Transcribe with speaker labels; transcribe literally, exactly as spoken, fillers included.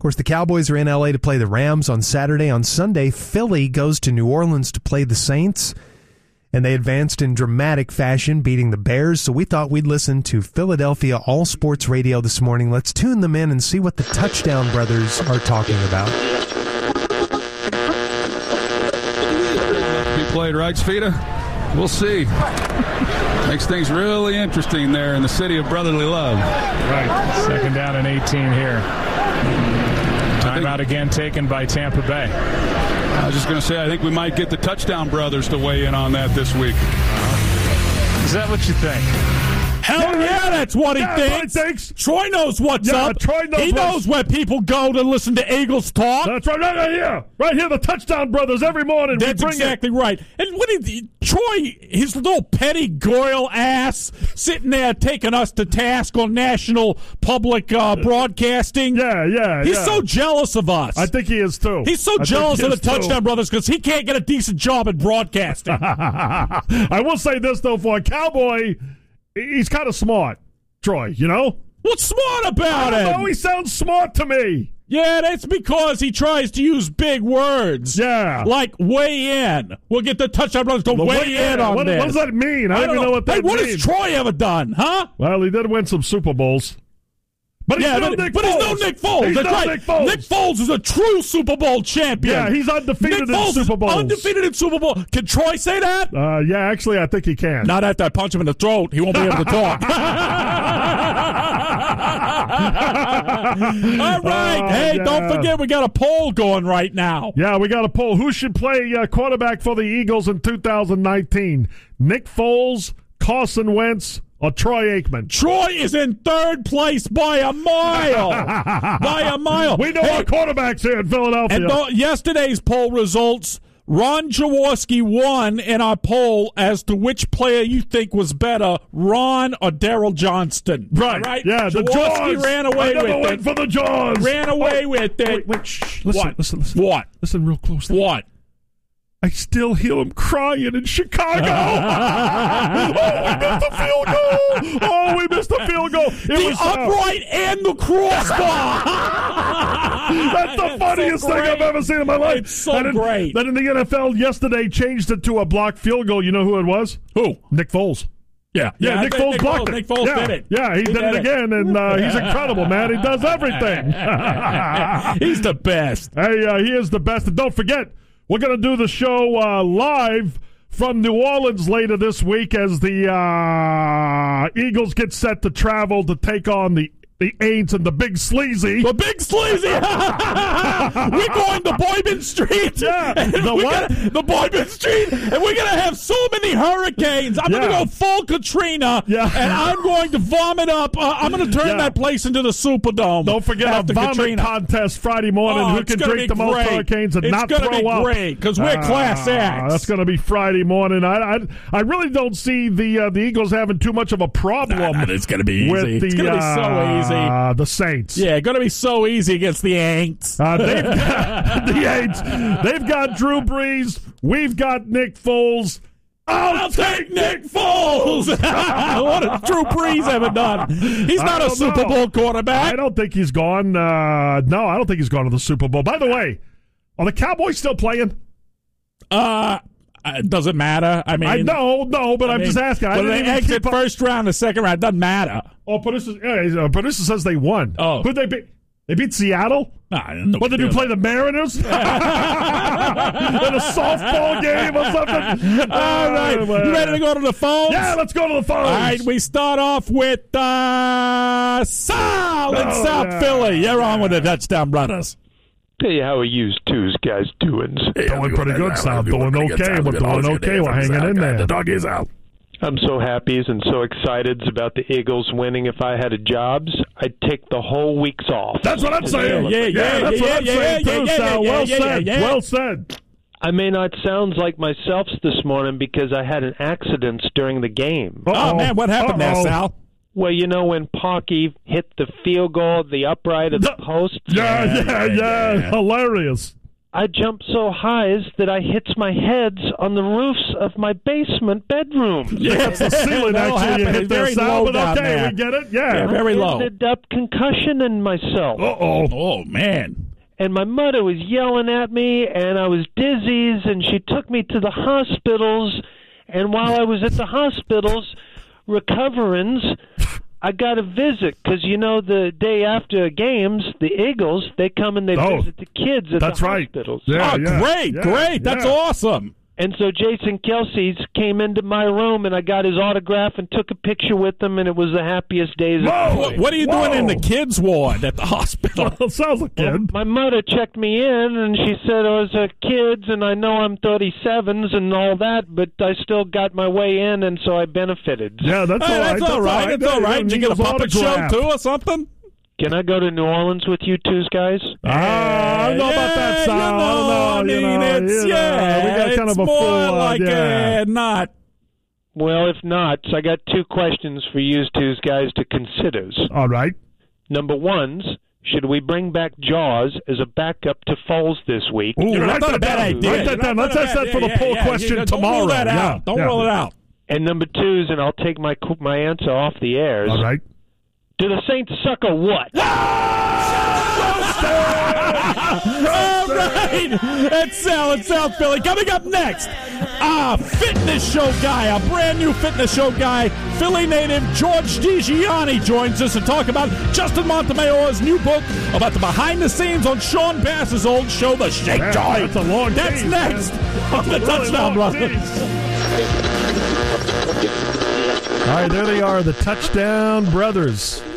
Speaker 1: course, the Cowboys are in L A to play the Rams on Saturday. On Sunday, Philly goes to New Orleans to play the Saints, and they advanced in dramatic fashion, beating the Bears. So we thought we'd listen to Philadelphia All Sports Radio this morning. Let's tune them in and see what the Touchdown Brothers are talking about.
Speaker 2: Be played, right, Sfida? We'll see. Makes things really interesting there in the city of brotherly love.
Speaker 3: Right. Second down and eighteen here. Timeout again taken by Tampa Bay.
Speaker 2: I was just going to say, I think we might get the Touchdown Brothers to weigh in on that this week.
Speaker 3: Is that what you think?
Speaker 4: Hell yeah, yeah that's what he,
Speaker 5: yeah,
Speaker 4: thinks.
Speaker 5: what he thinks.
Speaker 4: Troy knows what's
Speaker 5: yeah,
Speaker 4: up.
Speaker 5: Troy knows
Speaker 4: he knows where people go to listen to Eagles talk.
Speaker 5: That's right, right, right here. Right here, the Touchdown Brothers every morning.
Speaker 4: That's
Speaker 5: we bring
Speaker 4: exactly
Speaker 5: it.
Speaker 4: right. And what did Troy, his little petty Goyle ass, sitting there taking us to task on national public uh, broadcasting.
Speaker 5: Yeah, yeah,
Speaker 4: He's
Speaker 5: yeah.
Speaker 4: so jealous of us.
Speaker 5: I think he is too.
Speaker 4: He's so
Speaker 5: I
Speaker 4: jealous
Speaker 5: he
Speaker 4: of the
Speaker 5: too.
Speaker 4: Touchdown Brothers because he can't get a decent job at broadcasting.
Speaker 5: I will say this, though, for a Cowboy, he's kind of smart, Troy, you know?
Speaker 4: What's smart about
Speaker 5: I
Speaker 4: him?
Speaker 5: don't know, he sounds smart to me.
Speaker 4: Yeah, that's because he tries to use big words.
Speaker 5: Yeah.
Speaker 4: Like weigh in. We'll get the Touchdown Brothers to
Speaker 5: The
Speaker 4: weigh
Speaker 5: way,
Speaker 4: in on
Speaker 5: what,
Speaker 4: this.
Speaker 5: What does that mean? I,
Speaker 4: I
Speaker 5: don't even know what that
Speaker 4: hey, what
Speaker 5: means.
Speaker 4: has Troy ever done, huh?
Speaker 5: Well, he did win some Super Bowls. But he's
Speaker 4: yeah,
Speaker 5: no
Speaker 4: but,
Speaker 5: Nick
Speaker 4: but
Speaker 5: Foles.
Speaker 4: he's no Nick Foles.
Speaker 5: He's
Speaker 4: That's
Speaker 5: no
Speaker 4: right.
Speaker 5: Nick Foles.
Speaker 4: Nick Foles is a true Super Bowl champion.
Speaker 5: Yeah, he's undefeated
Speaker 4: Nick Foles
Speaker 5: in Super Bowls.
Speaker 4: Is undefeated in Super Bowl. Can Troy say that?
Speaker 5: Uh, yeah, actually, I think he can.
Speaker 4: Not after I punch him in the throat. He won't be able to talk. All right.
Speaker 5: Oh,
Speaker 4: hey,
Speaker 5: yeah.
Speaker 4: don't forget we got a poll going right now.
Speaker 5: Yeah, we got a poll. Who should play uh, quarterback for the Eagles in two thousand nineteen? Nick Foles, Carson Wentz, or Troy Aikman?
Speaker 4: Troy is in third place by a mile. by a mile.
Speaker 5: We know
Speaker 4: hey,
Speaker 5: our quarterbacks here in Philadelphia.
Speaker 4: And th- yesterday's poll results, Ron Jaworski won in our poll as to which player you think was better, Ron or Daryl Johnston.
Speaker 5: Right.
Speaker 4: All right?
Speaker 5: Yeah, the
Speaker 4: Jaworski
Speaker 5: Jaws.
Speaker 4: ran away
Speaker 5: I never
Speaker 4: with
Speaker 5: went
Speaker 4: it.
Speaker 5: for the Jaws.
Speaker 4: Ran away
Speaker 5: oh,
Speaker 4: with it.
Speaker 5: Wait, wait, shh. Listen,
Speaker 4: what?
Speaker 5: listen, listen.
Speaker 4: What?
Speaker 5: Listen real close.
Speaker 4: What?
Speaker 5: I still hear him crying in Chicago. oh, we missed a field goal. Oh, we missed a field goal. It
Speaker 4: The
Speaker 5: was, uh,
Speaker 4: upright and the crossbar.
Speaker 5: That's the funniest
Speaker 4: so
Speaker 5: thing I've ever seen in my life.
Speaker 4: It's so
Speaker 5: and then,
Speaker 4: great.
Speaker 5: Then in the N F L yesterday changed it to a blocked field goal. You know who it was?
Speaker 4: Who?
Speaker 5: Nick Foles.
Speaker 4: Yeah,
Speaker 5: Yeah,
Speaker 4: yeah
Speaker 5: Nick
Speaker 4: I think
Speaker 5: Foles
Speaker 4: Nick
Speaker 5: blocked
Speaker 4: Foles,
Speaker 5: it.
Speaker 4: Nick Foles
Speaker 5: yeah.
Speaker 4: did it.
Speaker 5: Yeah, he,
Speaker 4: He
Speaker 5: did,
Speaker 4: did
Speaker 5: it
Speaker 4: it.
Speaker 5: again, and uh, he's incredible, man. He does everything.
Speaker 4: He's the best.
Speaker 5: Hey, uh, he is the best. And don't forget, we're going to do the show uh, live from New Orleans later this week as the uh, Eagles get set to travel to take on the The Aints and the Big Sleazy.
Speaker 4: The Big Sleazy. We're going to Boyman Street.
Speaker 5: Yeah. The what?
Speaker 4: Gonna, the Boyman Street. And we're going to have so many hurricanes. I'm
Speaker 5: Yeah.
Speaker 4: going to go full Katrina.
Speaker 5: Yeah.
Speaker 4: And I'm going to vomit up. Uh, I'm going to turn
Speaker 5: Yeah.
Speaker 4: that place into the Superdome.
Speaker 5: Don't forget
Speaker 4: after
Speaker 5: a vomit
Speaker 4: Katrina.
Speaker 5: contest Friday morning.
Speaker 4: Oh,
Speaker 5: Who
Speaker 4: it's
Speaker 5: can
Speaker 4: gonna
Speaker 5: drink
Speaker 4: be
Speaker 5: the most
Speaker 4: great.
Speaker 5: hurricanes and
Speaker 4: It's
Speaker 5: not
Speaker 4: gonna
Speaker 5: throw
Speaker 4: be
Speaker 5: up?
Speaker 4: great because we're
Speaker 5: Ah,
Speaker 4: class acts.
Speaker 5: That's going to be Friday morning. I, I I really don't see the uh, the Eagles having too much of a problem.
Speaker 4: Nah, nah, it's gonna be easy.
Speaker 5: With the,
Speaker 4: It's gonna be so
Speaker 5: uh,
Speaker 4: easy.
Speaker 5: The Saints.
Speaker 4: Yeah, going to be so easy against the Aints.
Speaker 5: Uh, they've got the Aints. They've got Drew Brees. We've got Nick Foles.
Speaker 4: I'll, I'll take Nick Foles. What has Drew Brees ever done? He's not
Speaker 5: I
Speaker 4: a
Speaker 5: don't
Speaker 4: Super
Speaker 5: know.
Speaker 4: Bowl quarterback.
Speaker 5: I don't think he's gone. Uh, no, I don't think he's gone to the Super Bowl. By the way, are the Cowboys still playing?
Speaker 4: Uh, it doesn't matter. I mean,
Speaker 5: I know, no, but
Speaker 4: I
Speaker 5: I'm
Speaker 4: mean,
Speaker 5: just asking. I
Speaker 4: Whether
Speaker 5: didn't
Speaker 4: they
Speaker 5: even
Speaker 4: exit
Speaker 5: keep up-
Speaker 4: first round or second round, it doesn't matter.
Speaker 5: Oh, Paducah, yeah, uh, Paducah says they won.
Speaker 4: Oh.
Speaker 5: Who'd they beat? They beat Seattle?
Speaker 4: Nah, I don't know
Speaker 5: What, did you play the Mariners? In a softball game or something?
Speaker 4: All right, you ready to go to the phones?
Speaker 5: Yeah, let's go to the phones.
Speaker 4: All right, we start off with uh, Sal in
Speaker 5: Oh,
Speaker 4: South
Speaker 5: yeah.
Speaker 4: Philly. You're on with the Touchdown Brothers.
Speaker 6: Hey, how are you two guys doing?
Speaker 5: Doing pretty good, Sal. Doing okay. We're doing okay. We're hanging in there.
Speaker 4: The dog is out.
Speaker 6: I'm so happy and so excited about the Eagles winning. If I had a jobs, I'd take the whole weeks off.
Speaker 5: That's what I'm saying.
Speaker 4: Yeah, yeah, yeah,
Speaker 5: that's
Speaker 4: yeah,
Speaker 5: what I'm
Speaker 4: yeah,
Speaker 5: saying
Speaker 4: yeah,
Speaker 5: too,
Speaker 4: yeah,
Speaker 5: Sal.
Speaker 4: yeah,
Speaker 5: Well
Speaker 4: yeah,
Speaker 5: said.
Speaker 4: yeah, yeah.
Speaker 5: Well said.
Speaker 6: I may not sound like myself this morning because I had an accident during the game.
Speaker 4: Oh, man, what happened
Speaker 5: Uh-oh.
Speaker 4: there, Sal?
Speaker 6: Well, you know when Parkey hit the field goal, the upright of the post?
Speaker 5: Yeah, yeah, yeah.
Speaker 4: yeah, yeah.
Speaker 5: Hilarious.
Speaker 6: I jumped so high as that I hits my heads on the roofs of my basement bedroom.
Speaker 5: Yeah, that's the ceiling.
Speaker 4: That'll
Speaker 5: Actually, you
Speaker 4: happen.
Speaker 5: hit
Speaker 4: It's very
Speaker 5: this out,
Speaker 4: low
Speaker 5: but
Speaker 4: down
Speaker 5: okay,
Speaker 4: there.
Speaker 5: we get it. Yeah,
Speaker 4: Yeah, very
Speaker 6: I
Speaker 4: low.
Speaker 6: ended up concussioning myself.
Speaker 5: Uh-oh.
Speaker 4: Oh, man.
Speaker 6: And my mother was yelling at me, and I was dizzy, and she took me to the hospitals. And while I was at the hospitals recovering, I got a visit because, you know, the day after games, the Eagles, they come and they
Speaker 5: Oh,
Speaker 6: visit the kids at
Speaker 5: that's
Speaker 6: the
Speaker 5: right.
Speaker 6: hospitals.
Speaker 5: Yeah,
Speaker 4: Oh,
Speaker 5: yeah,
Speaker 4: great,
Speaker 5: yeah,
Speaker 4: great. That's
Speaker 5: yeah.
Speaker 4: awesome.
Speaker 6: And so Jason Kelsey came into my room, and I got his autograph and took a picture with him, and it was the happiest days
Speaker 5: Whoa!
Speaker 6: of my
Speaker 4: What,
Speaker 6: life.
Speaker 4: what are you
Speaker 5: Whoa.
Speaker 4: doing in the kids' ward at the hospital?
Speaker 5: Well, sounds like
Speaker 6: Well,
Speaker 5: kid.
Speaker 6: my mother checked me in, and she said I was a kids, and I know I'm thirty-sevens and all that, but I still got my way in, and so I benefited.
Speaker 5: Yeah, that's
Speaker 4: Hey,
Speaker 5: all right.
Speaker 4: that's all right. That's all right. Did you get a puppet show,
Speaker 5: autograph.
Speaker 4: too, or something?
Speaker 6: Can I go to New Orleans with you two guys?
Speaker 5: Ah, I don't know about that,
Speaker 4: Yeah,
Speaker 5: Sal.
Speaker 4: you know,
Speaker 5: I don't know.
Speaker 4: I mean,
Speaker 5: you know,
Speaker 4: it's,
Speaker 5: you know,
Speaker 4: yeah,
Speaker 5: we got kind
Speaker 4: it's
Speaker 5: of a
Speaker 4: more
Speaker 5: full, uh,
Speaker 4: like
Speaker 5: yeah.
Speaker 4: uh, not.
Speaker 6: Well, if not, I got two questions for you two guys to consider.
Speaker 5: All right.
Speaker 6: Number one, should we bring back Jaws as a backup to Foles this week?
Speaker 5: Ooh,
Speaker 4: You're
Speaker 5: write
Speaker 4: not
Speaker 5: that
Speaker 4: a bad
Speaker 5: down.
Speaker 4: idea.
Speaker 5: Write that down. Let's ask that for the poll question
Speaker 4: yeah,
Speaker 5: tomorrow.
Speaker 4: Don't rule that
Speaker 5: Yeah,
Speaker 4: out. Don't
Speaker 5: yeah.
Speaker 4: rule it out.
Speaker 6: And number two, and I'll take my my answer off the airs.
Speaker 5: All right.
Speaker 6: Do the Saints suck or what?
Speaker 4: All right. That's Sal in South Philly. Coming up next, ah, fitness show guy, a brand new fitness show guy, Philly native George DiGianni joins us to talk about Justin Montemayor's new book about the behind the scenes on Sean Bass's old show, The Shake
Speaker 5: Yeah,
Speaker 4: Joint.
Speaker 5: that's a long
Speaker 4: That's
Speaker 5: tease,
Speaker 4: next
Speaker 5: man.
Speaker 4: on the
Speaker 5: Really
Speaker 4: Touchdown
Speaker 5: long
Speaker 4: Brothers.
Speaker 5: tease. All right, there they are, the Touchdown Brothers.